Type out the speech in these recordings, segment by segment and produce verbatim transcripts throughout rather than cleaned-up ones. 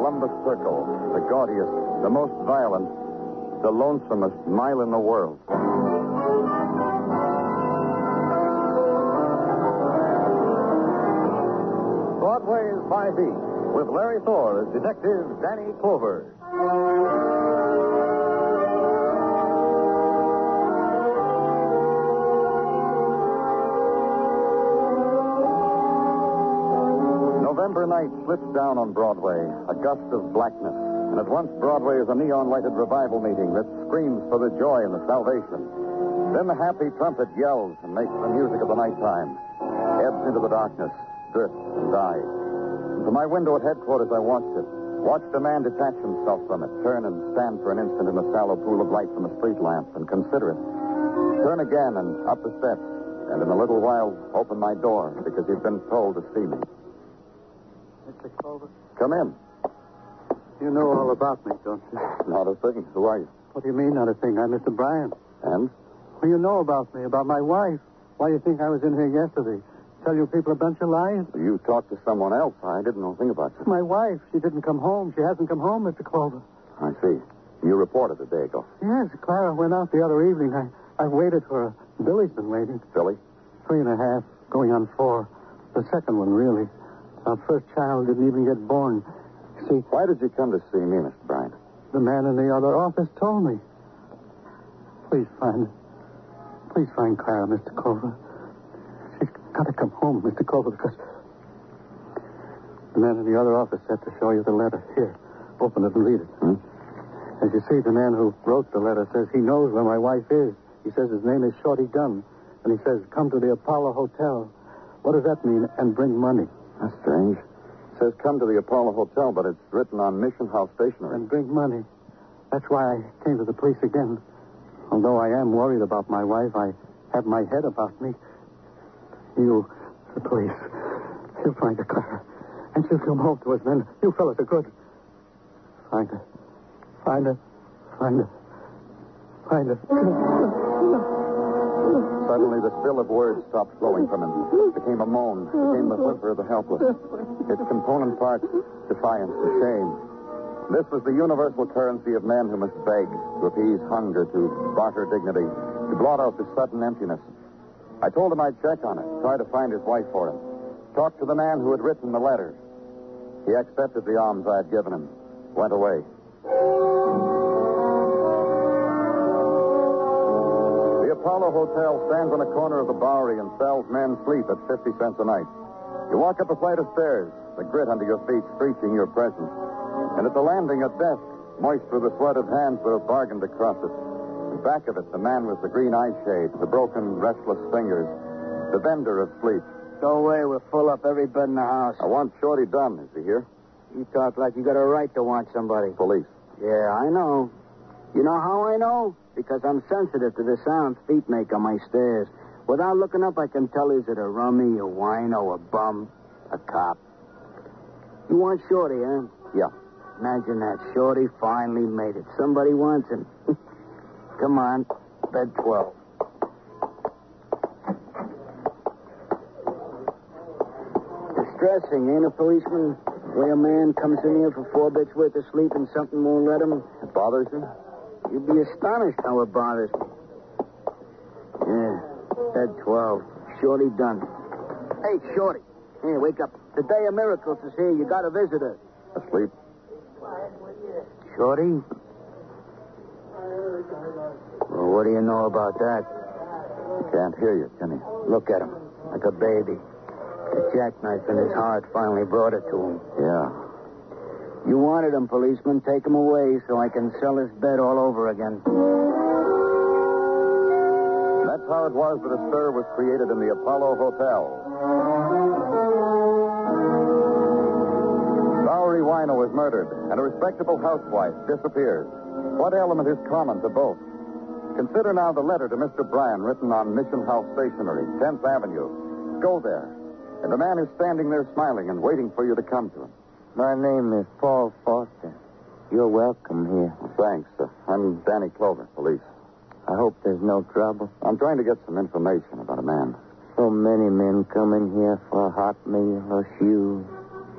Columbus Circle, the gaudiest, the most violent, the lonesomest mile in the world. Broadway's By Beat, with Larry Thor as Detective Danny Clover. November night slips down on Broadway, a gust of blackness, and at once Broadway is a neon-lighted revival meeting that screams for the joy and the salvation. Then the happy trumpet yells and makes the music of the nighttime, ebbs into the darkness, drifts and dies. And from my window at headquarters, I watched it. Watched a man detach himself from it, turn and stand for an instant in the sallow pool of light from a street lamp and consider it. Turn again and up the steps, and in a little while open my door because he'd been told to see me. Mister Clover? Come in. You know all about me, don't you? Not a thing. Who are you? What do you mean, not a thing? I'm Mister Bryan. And? Well, you know about me, about my wife. Why do you think I was in here yesterday? Tell you people a bunch of lies? You talked to someone else. I didn't know a thing about you. My wife. She didn't come home. She hasn't come home, Mister Clover. I see. You reported a day ago. Yes, Clara went out the other evening. I, I waited for her. Billy's been waiting. Billy? Three and a half, going on four. The second one, really. Our first child didn't even get born. See, why did you come to see me, Mister Bryan? The man in the other office told me. Please find Please find Clara, Mister Clover. She's got to come home, Mister Clover, because the man in the other office said to show you the letter. Here, open it and read it. Hmm? As you see, the man who wrote the letter says he knows where my wife is. He says his name is Shorty Dunn, and he says, come to the Apollo Hotel. What does that mean? And bring money. That's strange. It says come to the Apollo Hotel, but it's written on Mission House stationery. And bring money. That's why I came to the police again. Although I am worried about my wife, I have my head about me. You, the police, you'll find her, Clara. And she'll come home to us then. You fellas are good. Find her. Find her. Find her. Find her. Suddenly, the spill of words stopped flowing from him. It became a moan. It became the whimper of the helpless. Its component parts, defiance and shame. This was the universal currency of men who must beg, to appease hunger, to barter dignity, to blot out the sudden emptiness. I told him I'd check on it, try to find his wife for him. Talk to the man who had written the letter. He accepted the alms I had given him, went away. The Apollo Hotel stands on a corner of the Bowery and sells men's sleep at fifty cents a night. You walk up a flight of stairs, the grit under your feet screeching your presence. And at the landing, a desk, moist with the sweat of hands that have bargained across it. And back of it, the man with the green eye shade, the broken, restless fingers, the vendor of sleep. Go away. We'll fill up every bed in the house. I want Shorty Dunn. Is he here? You talk like you got a right to want somebody. Police. Yeah, I know. You know how I know? Because I'm sensitive to the sounds feet make on my stairs. Without looking up, I can tell is it a rummy, a wino, a bum, a cop. You want Shorty, huh? Yeah. Imagine that. Shorty finally made it. Somebody wants him. Come on. Bed twelve. Distressing, ain't it, policeman? The way a man comes in here for four bits worth of sleep and something won't let him. It bothers you? You'd be astonished how it bothers me. Yeah. Bed twelve. Shorty Dunn. Hey, Shorty. Here, wake up. The day of miracles is here. You got a visitor. Asleep? Shorty? Well, what do you know about that? Can't hear you, can he? Look at him. Like a baby. The jackknife in his heart finally brought it to him. Yeah. You wanted him, policeman. Take him away so I can sell his bed all over again. That's how it was that a stir was created in the Apollo Hotel. Bowery Wino is murdered, and a respectable housewife disappears. What element is common to both? Consider now the letter to Mister Bryan written on Mission House stationery, tenth Avenue. Go there, and the man is standing there smiling and waiting for you to come to him. My name is Paul Foster. You're welcome here. Well, thanks. Uh, I'm Danny Clover, police. I hope there's no trouble. I'm trying to get some information about a man. So many men come in here for a hot meal or shoes.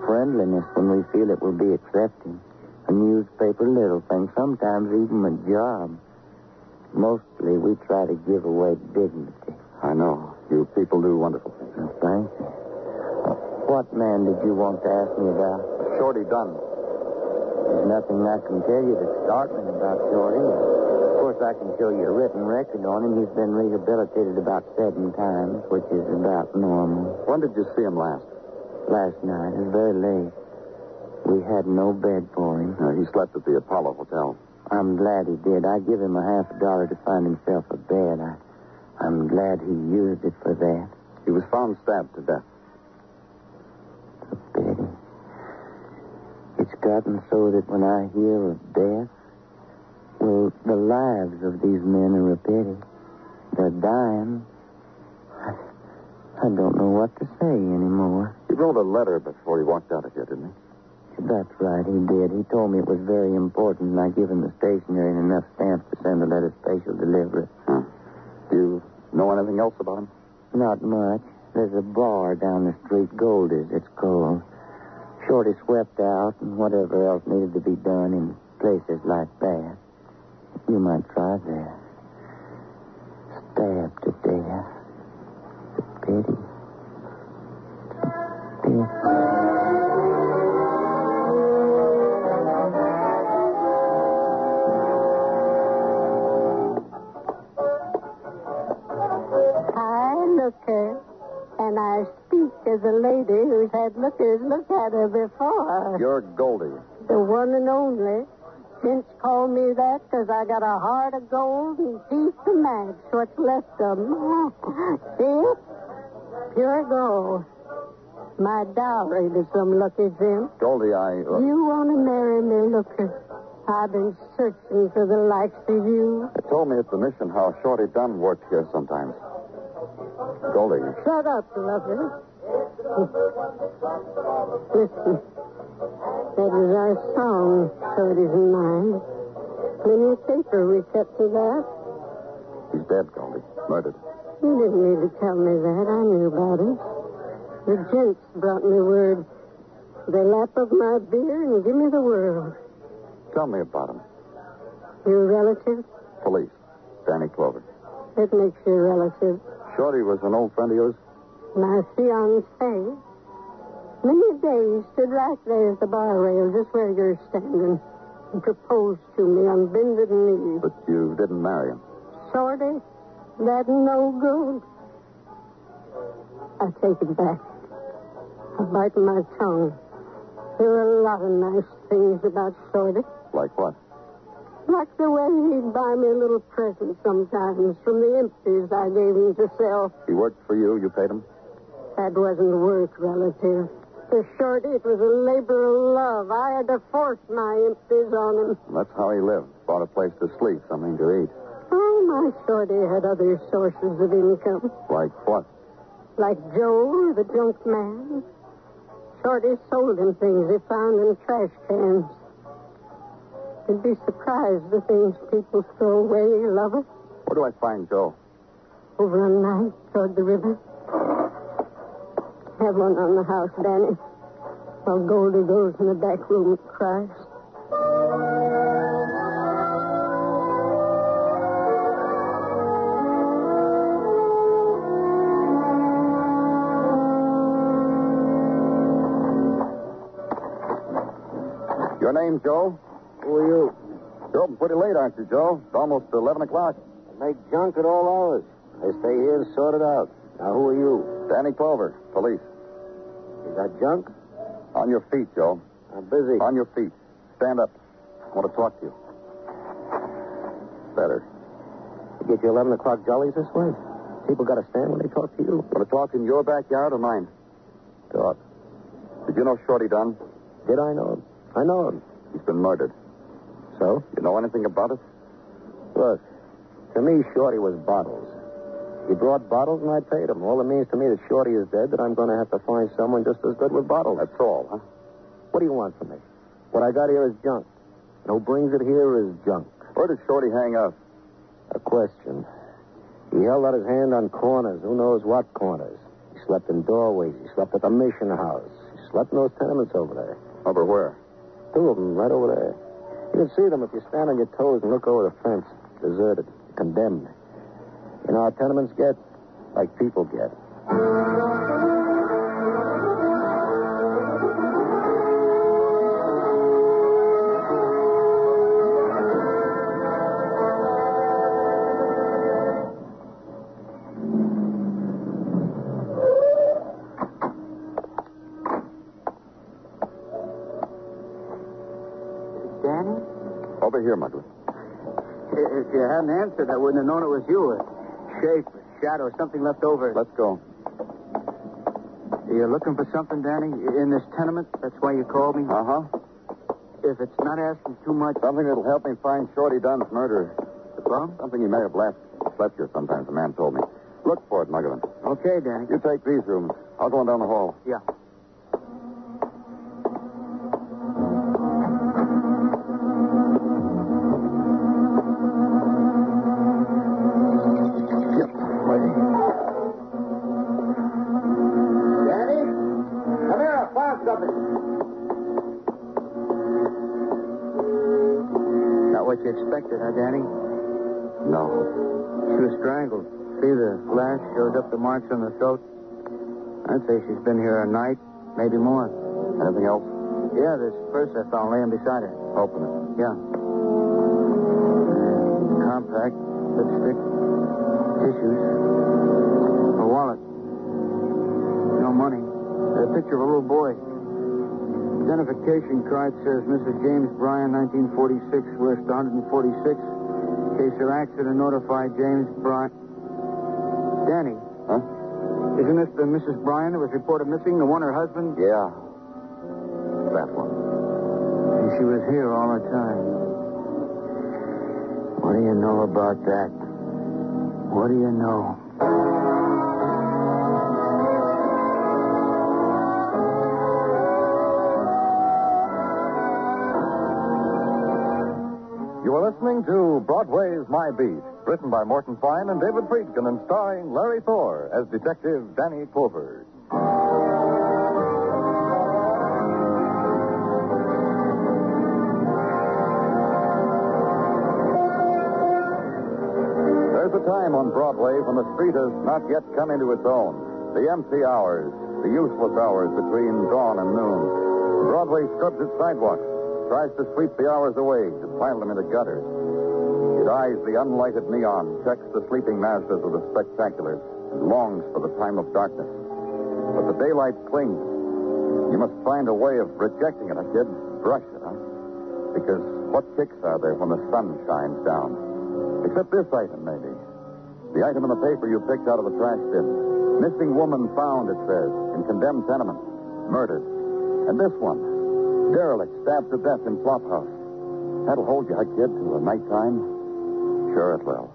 friendliness when we feel it will be accepted. A newspaper, little things, sometimes even a job. Mostly we try to give away dignity. I know. You people do wonderful things. Oh, thank you. What man did you want to ask me about? Shorty Dunn. There's nothing I can tell you that's startling about Shorty. Of course, I can show you a written record on him. He's been rehabilitated about seven times, which is about normal. When did you see him last? Last night. It was very late. We had no bed for him. Uh, he slept at the Apollo Hotel. I'm glad he did. I give him a half a dollar to find himself a bed. I, I'm glad he used it for that. He was found stabbed to death. A pity. It's gotten so that when I hear of death, well, the lives of these men are a pity. They're dying. I, I don't know what to say anymore. He wrote a letter before he walked out of here, didn't he? That's right, he did. He told me it was very important, and I give him the stationery and enough stamps to send a letter special delivery. Huh. Do you know anything else about him? Not much. There's a bar down the street, Goldie's, it's called. Shorty swept out and whatever else needed to be done in places like that. You might try that. Stabbed to death. It's a pity. It's a pity. Looker, and I speak as a lady who's had lookers look at her before. You're Goldie. The one and only. Gents call me that because I got a heart of gold and teeth to match what's left of them. See it? Pure gold. My dowry to some lucky gent. Goldie, I... Uh... You want to marry me, Looker? I've been searching for the likes of you. They told me at the mission how Shorty Dunn worked here sometimes. Goldie. Shut up, lover. Listen. That was our song, Shorty's and mine. Plenty of paper we kept to that. He's dead, Goldie. Murdered. You didn't need to tell me that. I knew about it. The gents brought me word. They lap up my beer and give me the world. Tell me about him. Your relative? Police. Danny Clover. That makes you a relative. Shorty was an old friend of yours? My fiancé. Many a day he stood right there at the bar rail, just where you're standing, and proposed to me on bended knee. But you didn't marry him? Shorty, that no good. I take it back. I bite my tongue. There are a lot of nice things about Shorty. Like what? Like the way he'd buy me a little present sometimes from the empties I gave him to sell. He worked for you, you paid him? That wasn't work, relative. For Shorty, it was a labor of love. I had to force my empties on him. That's how he lived. Bought a place to sleep, something to eat. Oh, my Shorty had other sources of income. Like what? Like Joe, the junk man. Shorty sold him things he found in trash cans. You'd be surprised the things people throw away, lover. Where do I find Joe? Over on ninth toward the river. Have one on the house, Danny. While Goldie goes in the back room and cries. Your name, Joe? Who are you? You're open pretty late, aren't you, Joe? It's almost eleven o'clock. I make junk at all hours. I stay here and sort it out. Now, who are you? Danny Clover, police. You got junk? On your feet, Joe. I'm busy. On your feet. Stand up. I want to talk to you. Better. You get your eleven o'clock jollies this way? People got to stand when they talk to you. Want to talk in your backyard or mine? Talk. Did you know Shorty Dunn? Did I know him? I know him. He's been murdered. So? You know anything about it? Look, to me, Shorty was bottles. He brought bottles and I paid him. All it means to me that Shorty is dead, that I'm going to have to find someone just as good with bottles. That's all, huh? What do you want from me? What I got here is junk. And who brings it here is junk. Where did Shorty hang out? A question. He held out his hand on corners. Who knows what corners? He slept in doorways. He slept at the mission house. He slept in those tenements over there. Over where? Two of them right over there. You can see them if you stand on your toes and look over the fence. Deserted. Condemned. You know how tenements get? Like people get. Danny? Over here, Mugler. If you hadn't answered, I wouldn't have known it was you. A shape, a shadow, something left over. Let's go. You're looking for something, Danny, in this tenement? That's why you called me? Uh-huh. If it's not asking too much... Something that'll help me find Shorty Dunn's murderer. The bum? Something he may have left. Slept here sometimes, the man told me. Look for it, Mugler. Okay, Danny. You take these rooms. I'll go on down the hall. Yeah. Not what you expected, huh, Danny? No. She was strangled. See, the lash shows up the marks on the throat. I'd say she's been here a night, maybe more. Anything else? Yeah, this purse I found laying beside her. Open it. Yeah. Uh, compact, lipstick, tissues, a wallet. No money. A picture of a little boy. Identification card says Missus James Bryan, nineteen forty-six, list one forty-six. Case of accident, notify James Bryan. Danny. Huh? Isn't this the Missus Bryan that was reported missing, the one her husband? Yeah. That one. And she was here all the time. What do you know about that? What do you know? You are listening to Broadway's My Beat, written by Morton Fine and David Friedkin and starring Larry Thor as Detective Danny Clover. There's a time on Broadway when the street has not yet come into its own. The empty hours, the useless hours between dawn and noon. Broadway scrubs its sidewalks, tries to sweep the hours away, to pile them into gutters. It eyes the unlighted neon, checks the sleeping Mazdas of the spectaculars, and longs for the time of darkness. But the daylight clings. You must find a way of rejecting it, huh, kid? Brush it, huh? Because what kicks are there when the sun shines down? Except this item, maybe. The item in the paper you picked out of the trash bin. Missing woman found, it says, in condemned tenement. Murdered. And this one. Derelict stabbed to death in flop house. That'll hold you, huh, kid, till the nighttime? Sure it will.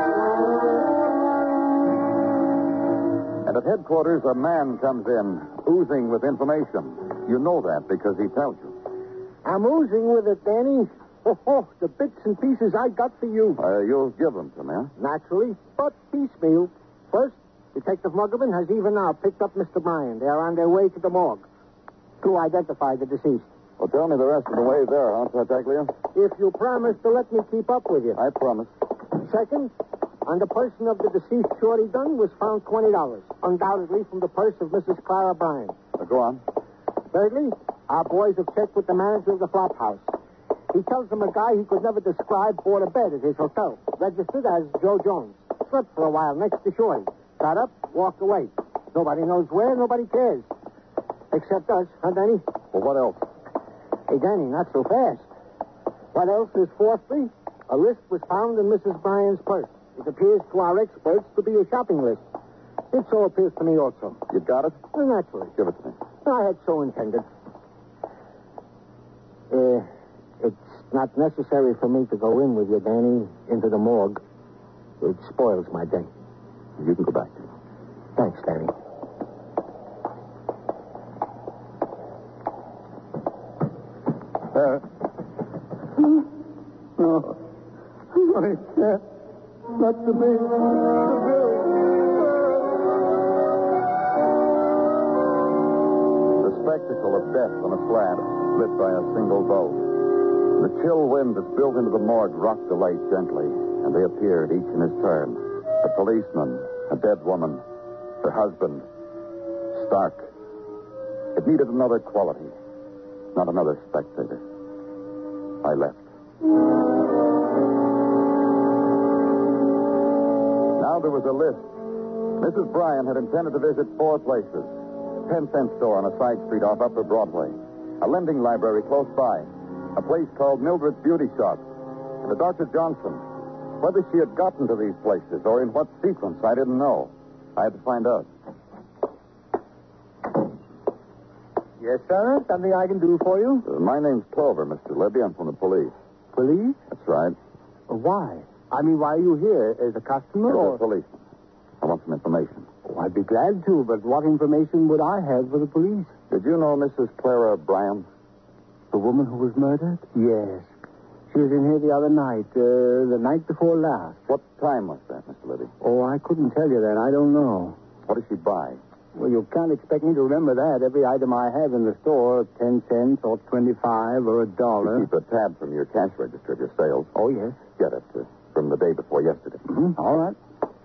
And at headquarters, a man comes in, oozing with information. You know that because he tells you. I'm oozing with it, Danny. Oh, oh, the bits and pieces I got for you. Uh, you'll give them to me, huh? Naturally, but piecemeal. First, Detective Muggerman has even now picked up Mister Bryan. They are on their way to the morgue to identify the deceased. Well, tell me the rest of the way there, huh, Tartaglia? If you promise to let me keep up with you. I promise. Second, on the person of the deceased Shorty Dunn was found twenty dollars, undoubtedly from the purse of Missus Clara Bryan. Now, go on. Thirdly, our boys have checked with the manager of the flop house. He tells them a guy he could never describe bought a bed at his hotel, registered as Joe Jones. Slept for a while next to Shorty. Got up, walked away. Nobody knows where, nobody cares. Except us, huh, Danny? Well, what else? Hey, Danny, not so fast. What else is fourthly? A list was found in Missus Bryan's purse. It appears to our experts to be a shopping list. It so appears to me also. You got it? Well, naturally. Give it to me. I had so intended. Uh, it's not necessary for me to go in with you, Danny, into the morgue. It spoils my day. You can go back. Thanks, Danny. Uh, no. I can't. Not to me. To Bill. The spectacle spectacle of death on a slab, lit by a single bulb. The chill wind that built into the morgue rocked the light gently, and they appeared, each in his turn. A policeman, a dead woman, her husband, Stark. It needed another quality, not another spectator. I left. Now there was a list. Missus Bryan had intended to visit four places. A ten-cent store on a side street off Upper Broadway. A lending library close by. A place called Mildred's Beauty Shop. And a Doctor Johnson. Whether she had gotten to these places or in what sequence, I didn't know. I had to find out. Yes, sir? Something I can do for you? Uh, my name's Clover, Mister Libby. I'm from the police. Police? That's right. Uh, why? I mean, why are you here? As a customer As or... a policeman. I want some information. Oh, I'd be glad to, but what information would I have for the police? Did you know Missus Clara Bryan? The woman who was murdered? Yes. She was in here the other night, uh, the night before last. What time was that, Mister Libby? Oh, I couldn't tell you that. I don't know. What did she buy? Well, you can't expect me to remember that. Every item I have in the store, ten cents or twenty-five or a dollar. You keep a tab from your cash register of your sales. Oh, yes. Get it uh, from the day before yesterday. Mm-hmm. All right.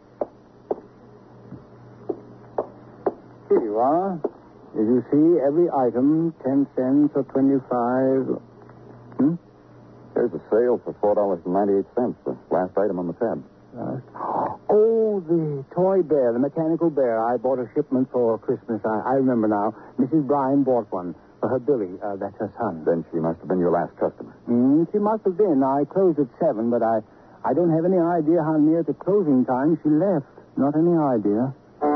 Here you are. Did you see every item, ten cents or twenty-five? Hmm? There's a sale for four dollars and ninety-eight cents. The last item on the tab. Uh, oh, the toy bear, the mechanical bear. I bought a shipment for Christmas. I, I remember now. Missus Bryan bought one for her Billy. Uh, that's her son. Then she must have been your last customer. Mm, she must have been. I closed at seven, but I, I don't have any idea how near to closing time she left. Not any idea.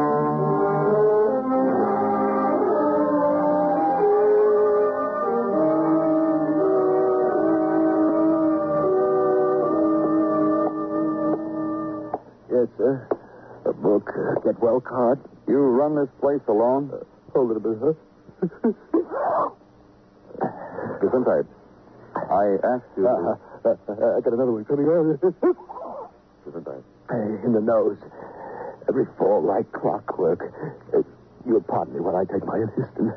Yes, sir. A book, uh, get well card. You run this place alone? Uh, hold it a bit, huh? Gesundheit. I asked you. Uh, uh, uh, I got another one coming out. Gesundheit. In the nose. Every fall like clockwork. Uh, you'll pardon me while I take my assistant.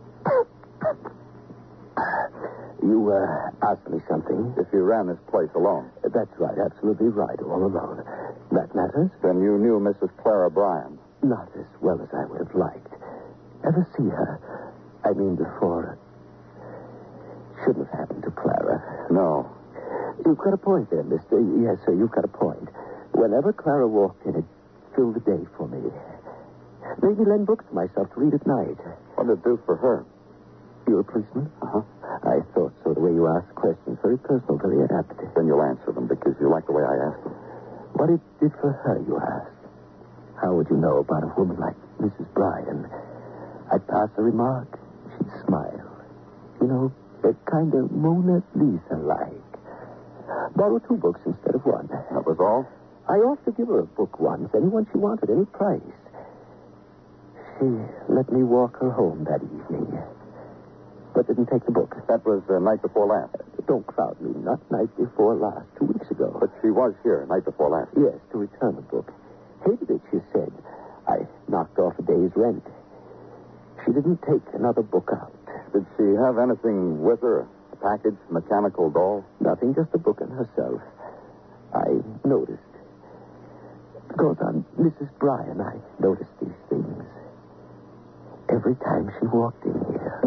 You uh, asked me something. If you ran this place alone. Uh, that's right, absolutely right, all alone. That matters? Then you knew Missus Clara Bryan. Not as well as I would have liked. Ever see her? I mean, before. Shouldn't have happened to Clara. No. You've got a point there, mister. Yes, sir, you've got a point. Whenever Clara walked in, it filled the day for me. Made me lend books to myself to read at night. What did it do for her? You're a policeman? Uh-huh. I thought so, the way you asked questions. Very personal, very apt. Then you'll answer them because you like the way I asked them. What it did for her, you asked. How would you know about a woman like Missus Bryan? I'd pass a remark. She'd smile. You know, a kind of Mona Lisa-like. Borrow two books instead of one. That was all? I offered to give her a book once, any one she wanted, any price. She let me walk her home that evening, but didn't take the book. That was the night before last. Don't crowd me. Not night before last. Two weeks ago. But she was here night before last. Yes, to return the book. Hated it, she said. I knocked off a day's rent. She didn't take another book out. Did she have anything with her? A package, mechanical doll? Nothing, just the book and herself. I noticed. Because on Missus Bryan, I noticed these things. Every time she walked in here.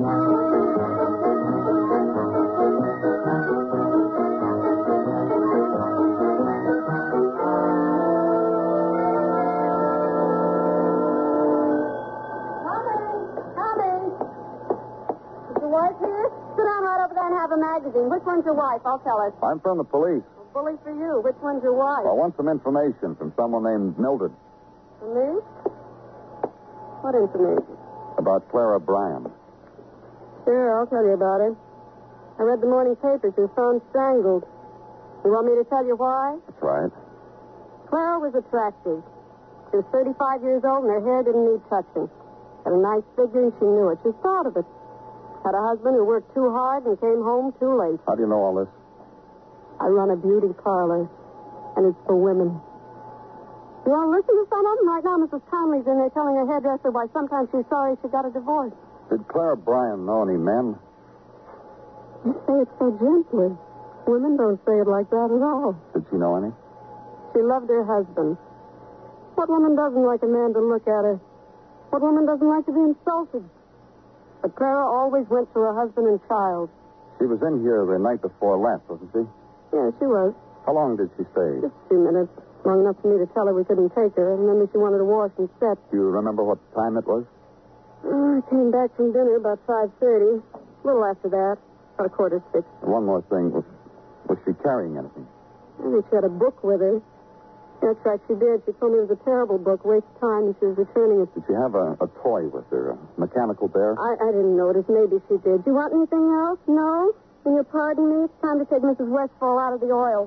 Have a magazine. Which one's your wife? I'll tell her. I'm from the police. Bully for you. Which one's your wife? I want some information from someone named Mildred. For me? What information? About Clara Bryan. Sure, I'll tell you about it. I read the morning paper. She was found strangled. You want me to tell you why? That's right. Clara was attractive. She was thirty-five years old and her hair didn't need touching. Had a nice figure and she knew it. She was proud of it. Had a husband who worked too hard and came home too late. How do you know all this? I run a beauty parlor, and it's for women. You want to listen to some of them? Right now, Missus Conley's in there telling her hairdresser why sometimes she's sorry she got a divorce. Did Clara Bryan know any men? You say it so gently. Women don't say it like that at all. Did she know any? She loved her husband. What woman doesn't like a man to look at her? What woman doesn't like to be insulted? But Clara always went to her husband and child. She was in here the night before last, wasn't she? Yeah, she was. How long did she stay? Just a few minutes. Long enough for me to tell her we couldn't take her, and then she wanted to wash and set. Do you remember what time it was? Oh, I came back from dinner about five thirty. A little after that. About a quarter to six. One more thing. Was, was she carrying anything? I think she had a book with her. That's right, she did. She told me it was a terrible book, waste of time, and she was returning it. Did she have a, a toy with her, a mechanical bear? I, I didn't notice. Maybe she did. Do you want anything else? No? Will you pardon me? It's time to take Missus Westfall out of the oil.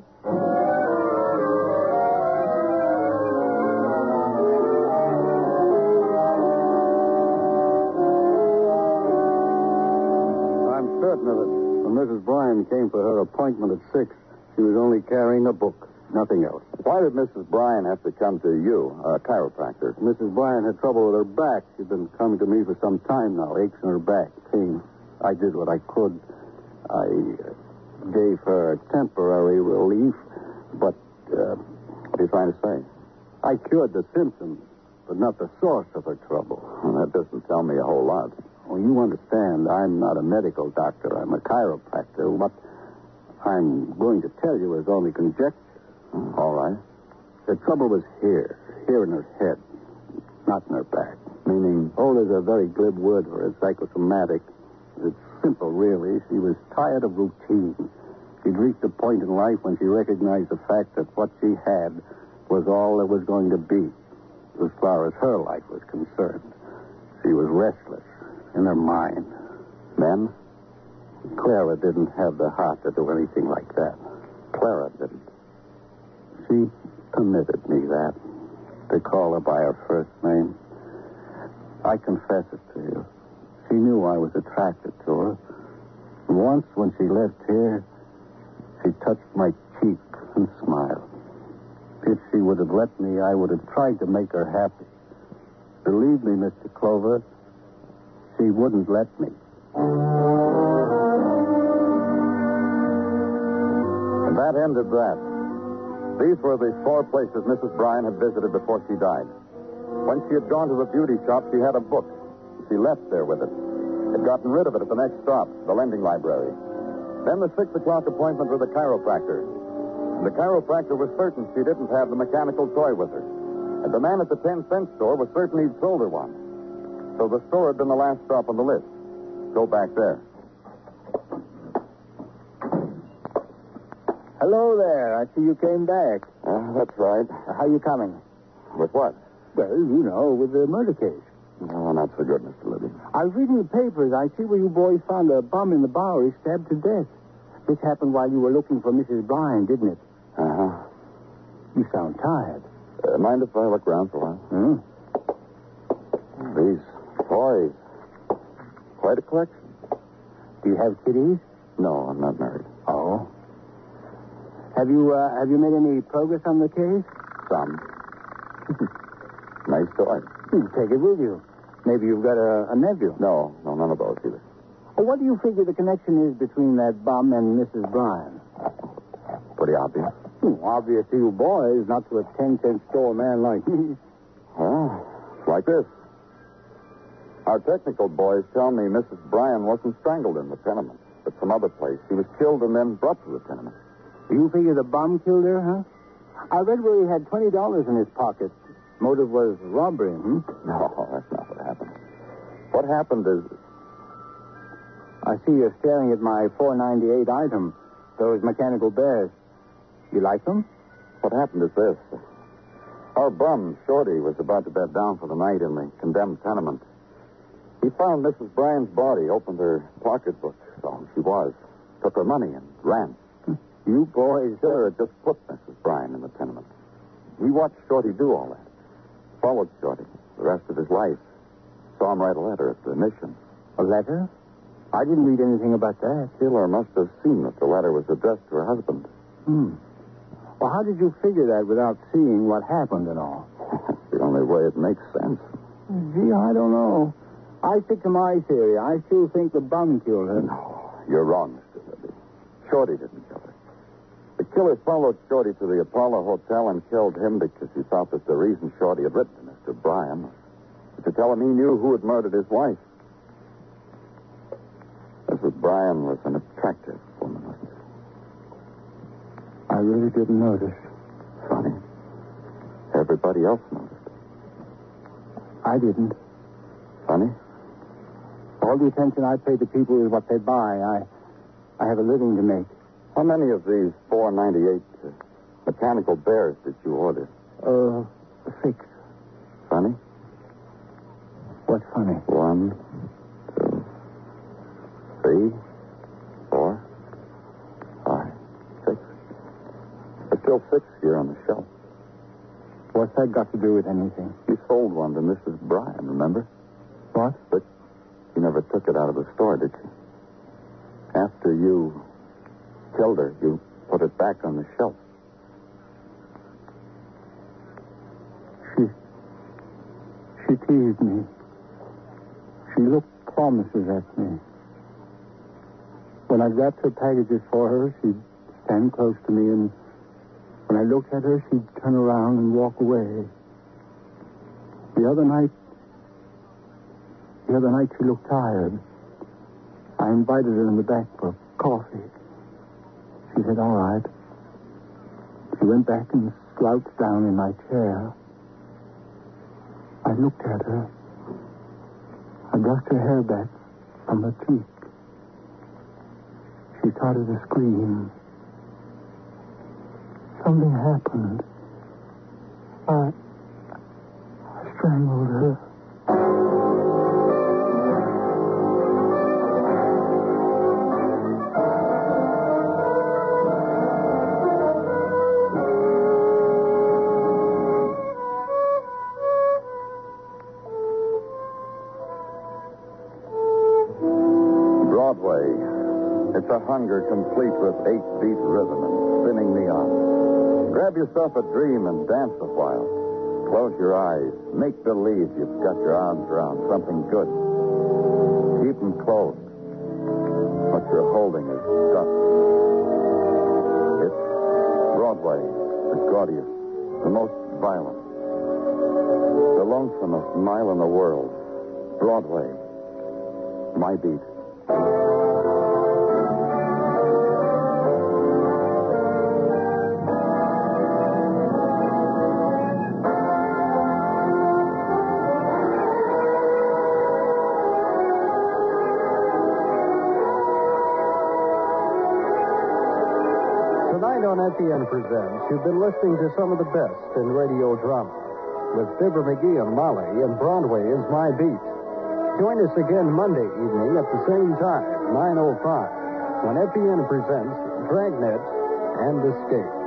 I'm certain of it. When Missus Bryan came for her appointment at six, she was only carrying a book, nothing else. Why did Missus Bryan have to come to you, a chiropractor? Missus Bryan had trouble with her back. She'd been coming to me for some time now, aches in her back, pain. I did what I could. I uh, gave her temporary relief, but, uh, What are you trying to say? I cured the symptoms, but not the source of her trouble. Well, that doesn't tell me a whole lot. Well, you understand, I'm not a medical doctor. I'm a chiropractor. What I'm going to tell you is only conjecture. Oh, all right. The trouble was here, here in her head, not in her back. Meaning? Oh, there's a very glib word for it, psychosomatic. It's simple, really. She was tired of routine. She'd reached a point in life when she recognized the fact that what she had was all there was going to be, as far as her life was concerned. She was restless in her mind. Men? Clara didn't have the heart to do anything like that. Clara didn't. She permitted me that, to call her by her first name. I confess it to you. She knew I was attracted to her. And once, when she left here, she touched my cheek and smiled. If she would have let me, I would have tried to make her happy. Believe me, Mister Clover, she wouldn't let me. And that ended that. These were the four places Missus Bryan had visited before she died. When she had gone to the beauty shop, she had a book. She left there with it. Had gotten rid of it at the next stop, the lending library. Then the six o'clock appointment with the chiropractor. And the chiropractor was certain she didn't have the mechanical toy with her. And the man at the ten-cent store was certain he'd sold her one. So the store had been the last stop on the list. Go back there. Hello there. I see you came back. Uh, that's right. How you coming? With what? Well, you know, with the murder case. No, not so good, Mister Libby. I was reading the papers. I see where you boys found a bum in the Bowery stabbed to death. This happened while you were looking for Missus Bryan, didn't it? Uh-huh. You sound tired. Uh, mind if I look around for a while? Hmm? These toys. Quite a collection. Do you have kiddies? No, I'm not married. Oh. Have you, uh, have you made any progress on the case? Some. Nice toy. You take it with you. Maybe you've got a, a nephew. No, no, none of those either. Well, what do you figure the connection is between that bum and Missus Bryan? Pretty obvious. Hmm, obvious to you boys, not to a ten-cent store man like me. Well, it's like this. Our technical boys tell me Missus Bryan wasn't strangled in the tenement, but some other place. She was killed and then brought to the tenement. You figure the bum killed her, huh? I read where he had twenty dollars in his pocket. Motive was robbery, hmm? No, that's not what happened. What happened is... I see you're staring at my four ninety-eight item, those mechanical bears. You like them? What happened is this. Our bum, Shorty, was about to bed down for the night in the condemned tenement. He found Missus Bryan's body, opened her pocketbook, so she was, took her money and ran. You boys... Killer had just put Missus Bryan in the tenement. We watched Shorty do all that. Followed Shorty the rest of his life. Saw him write a letter at the mission. A letter? I didn't read anything about that. Killer must have seen that the letter was addressed to her husband. Hmm. Well, how did you figure that without seeing what happened and all? That's the only way it makes sense. Gee, I don't know. I stick to my theory. I still think the bum killed her. No, you're wrong, Mister Libby. Shorty didn't kill her. The killer followed Shorty to the Apollo Hotel and killed him because he thought that the reason Shorty had written to Mister Bryan was to tell him he knew who had murdered his wife. Missus Bryan was an attractive woman, wasn't she? I really didn't notice. Funny. Everybody else noticed. I didn't. Funny. All the attention I pay to people is what they buy. I I have a living to make. How many of these four ninety-eight uh, mechanical bears did you order? Uh, six. Funny? What's funny? One, two, three, four, five, six. There's still six here on the shelf. What's that got to do with anything? You sold one to Missus Bryan, remember? What? But you never took it out of the store, did you? After you killed her, you put it back on the shelf. She... She teased me. She looked promises at me. When I wrapped her packages for her, she'd stand close to me, and when I looked at her, she'd turn around and walk away. The other night... The other night, she looked tired. I invited her in the back for coffee. She said, all right. She went back and slouched down in my chair. I looked at her. I brushed her hair back from her cheek. She started to scream. Something happened. I... I strangled her. Broadway. It's a hunger complete with eight-beat rhythm and spinning neon. Grab yourself a dream and dance a while. Close your eyes. Make believe you've got your arms around something good. Keep them closed. What you're holding is dust. It's Broadway, the gaudiest, the most violent, the lonesomest mile in the world. Broadway, my beat. Tonight on F E N Presents, you've been listening to some of the best in radio drama with Fibber McGee and Molly, and Broadway is My Beat. Join us again Monday evening at the same time, nine oh five, when F E N presents Dragnet and Escape.